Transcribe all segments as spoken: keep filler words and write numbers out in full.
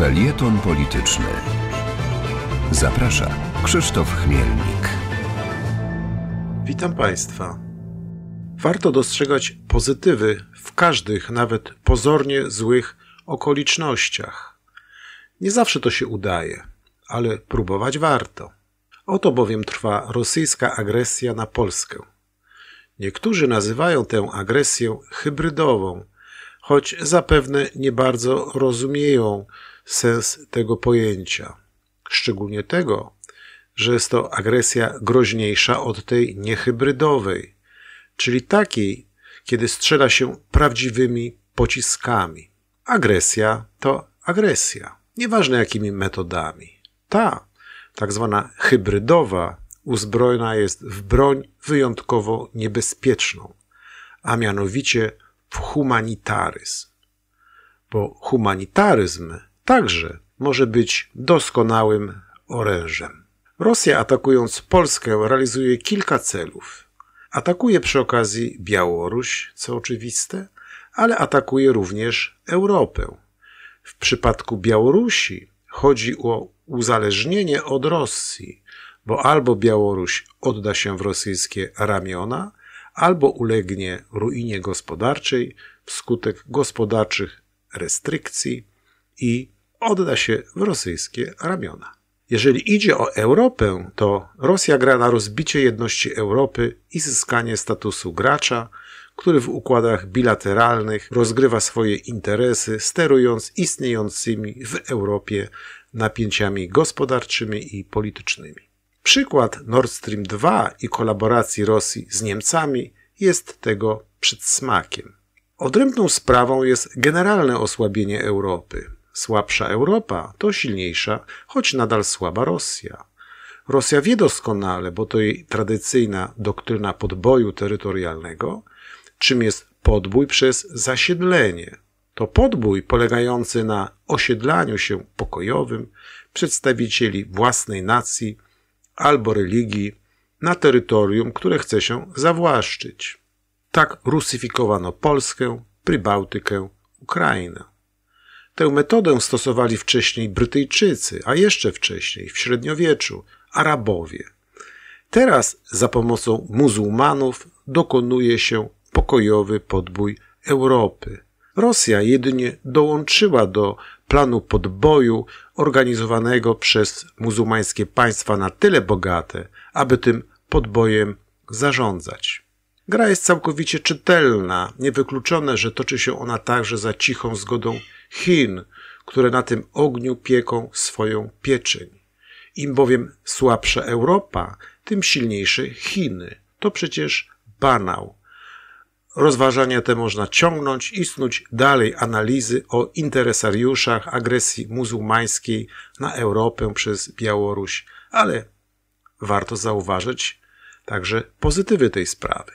Felieton polityczny. Zaprasza Krzysztof Chmielnik. Witam Państwa. Warto dostrzegać pozytywy w każdych, nawet pozornie złych okolicznościach. Nie zawsze to się udaje, ale próbować warto. Oto bowiem trwa rosyjska agresja na Polskę. Niektórzy nazywają tę agresję hybrydową, choć zapewne nie bardzo rozumieją sens tego pojęcia. Szczególnie tego, że jest to agresja groźniejsza od tej niehybrydowej, czyli takiej, kiedy strzela się prawdziwymi pociskami. Agresja to agresja, nieważne jakimi metodami. Ta, tak zwana hybrydowa, uzbrojona jest w broń wyjątkowo niebezpieczną, a mianowicie w humanitaryzm. Bo humanitaryzm także może być doskonałym orężem. Rosja, atakując Polskę, realizuje kilka celów. Atakuje przy okazji Białoruś, co oczywiste, ale atakuje również Europę. W przypadku Białorusi chodzi o uzależnienie od Rosji, bo albo Białoruś odda się w rosyjskie ramiona, albo ulegnie ruinie gospodarczej wskutek gospodarczych restrykcji i odda się w rosyjskie ramiona. Jeżeli idzie o Europę, to Rosja gra na rozbicie jedności Europy i zyskanie statusu gracza, który w układach bilateralnych rozgrywa swoje interesy, sterując istniejącymi w Europie napięciami gospodarczymi i politycznymi. Przykład Nord Stream dwa i kolaboracji Rosji z Niemcami jest tego przedsmakiem. Odrębną sprawą jest generalne osłabienie Europy. Słabsza Europa to silniejsza, choć nadal słaba Rosja. Rosja wie doskonale, bo to jej tradycyjna doktryna podboju terytorialnego, czym jest podbój przez zasiedlenie. To podbój polegający na osiedlaniu się pokojowym przedstawicieli własnej nacji albo religii na terytorium, które chce się zawłaszczyć. Tak rusyfikowano Polskę, Prybałtykę, Ukrainę. Tę metodę stosowali wcześniej Brytyjczycy, a jeszcze wcześniej, w średniowieczu, Arabowie. Teraz za pomocą muzułmanów dokonuje się pokojowy podbój Europy. Rosja jedynie dołączyła do planu podboju organizowanego przez muzułmańskie państwa na tyle bogate, aby tym podbojem zarządzać. Gra jest całkowicie czytelna, niewykluczone, że toczy się ona także za cichą zgodą Chin, które na tym ogniu pieką swoją pieczeń. Im bowiem słabsza Europa, tym silniejsze Chiny. To przecież banał. Rozważania te można ciągnąć i snuć dalej analizy o interesariuszach agresji muzułmańskiej na Europę przez Białoruś, ale warto zauważyć także pozytywy tej sprawy.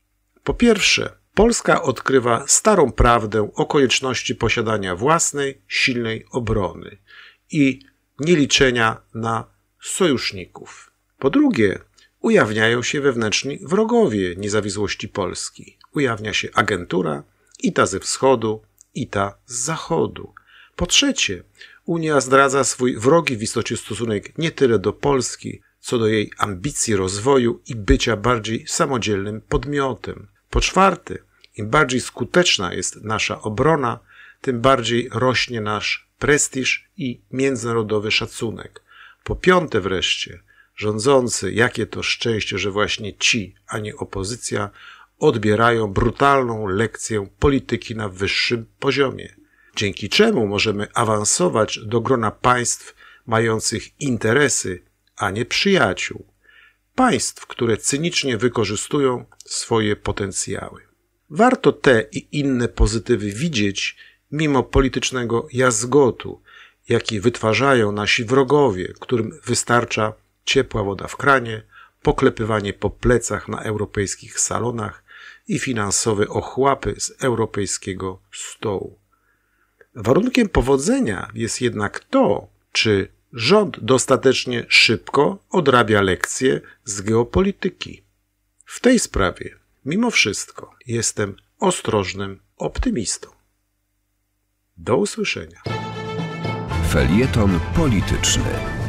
Po pierwsze, Polska odkrywa starą prawdę o konieczności posiadania własnej, silnej obrony i nieliczenia na sojuszników. Po drugie, ujawniają się wewnętrzni wrogowie niezawisłości Polski. Ujawnia się agentura, i ta ze wschodu, i ta z zachodu. Po trzecie, Unia zdradza swój wrogi w istocie stosunek nie tyle do Polski, co do jej ambicji rozwoju i bycia bardziej samodzielnym podmiotem. Po czwarte, im bardziej skuteczna jest nasza obrona, tym bardziej rośnie nasz prestiż i międzynarodowy szacunek. Po piąte wreszcie, rządzący, jakie to szczęście, że właśnie ci, a nie opozycja, odbierają brutalną lekcję polityki na wyższym poziomie, dzięki czemu możemy awansować do grona państw mających interesy, a nie przyjaciół. Państw, które cynicznie wykorzystują swoje potencjały. Warto te i inne pozytywy widzieć mimo politycznego jazgotu, jaki wytwarzają nasi wrogowie, którym wystarcza ciepła woda w kranie, poklepywanie po plecach na europejskich salonach i finansowe ochłapy z europejskiego stołu. Warunkiem powodzenia jest jednak to, czy rząd dostatecznie szybko odrabia lekcje z geopolityki. W tej sprawie, mimo wszystko, jestem ostrożnym optymistą. Do usłyszenia. Felieton polityczny.